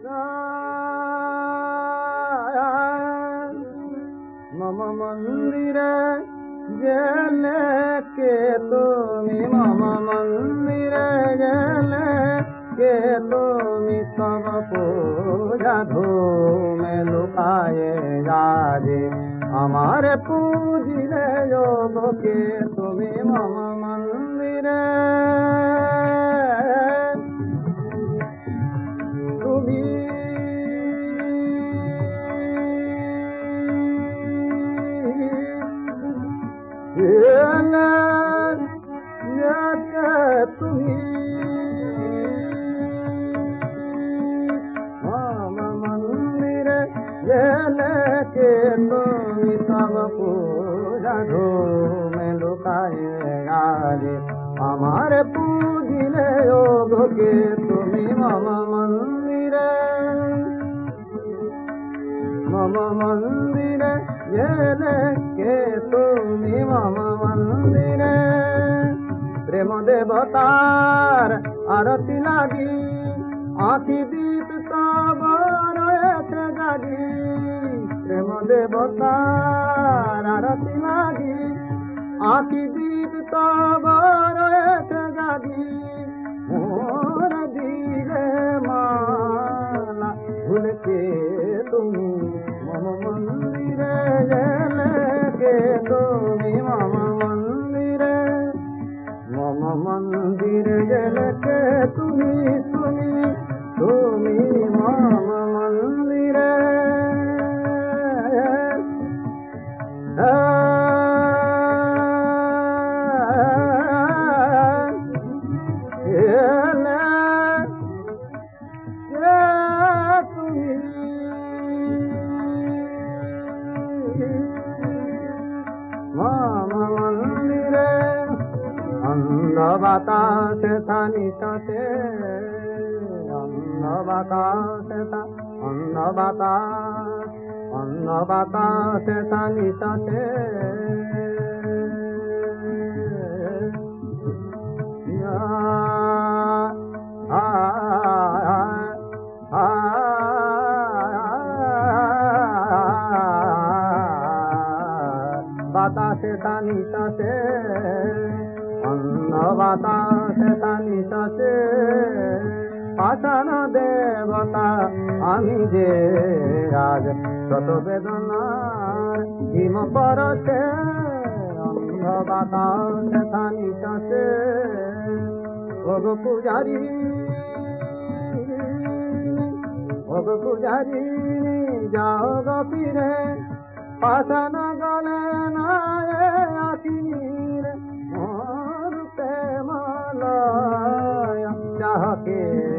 মম মন্দিরে গেলে কে তুমি, মম মন্দিরে গেলে কে তুমি, সব পূজা ধুমে লুকায়ে যারে আমার পুজিলে যোগ কে তুমি, মম মন্দিরে তুমি তুমি মম মন্দিরে গেলে কে তুমি, সব পূজা ধুমে লুকায়ে গারে আমার পুজিলে যোগ কে তুমি, মম মন্দিরে মম মন্দিরে গেলে কে তুমি, মম মন্দিরে প্রেম দেবতার আরতি লাগি আঁখি দীপ রয়েছে জাগি, প্রেম দেবতার আরতি লাগি আঁখি দীপ রয়েছে জাগি, মোর দিলে মালা ভুলকে তুমি, মম মন্দিরে গেলে কে তুমি, মম মন্দিরে মম মন্দিরে গেলে কে তুমি, তুমি তুমি মম মন্দিরে বাতাসে থানিতে অন্ন বাতাসে অন্ন বাতাসে থানিতে বাতাসে থানিতে অন্ন বাতাসে থানিতে পাষাণ দেবতা আমি যে রাজ শত বেদনার হিম পরশে অন্ধ বাতাসে থানিতে ভোগ পূজারি যাও গপিরে পাষাণ গলে না আখির চাহকে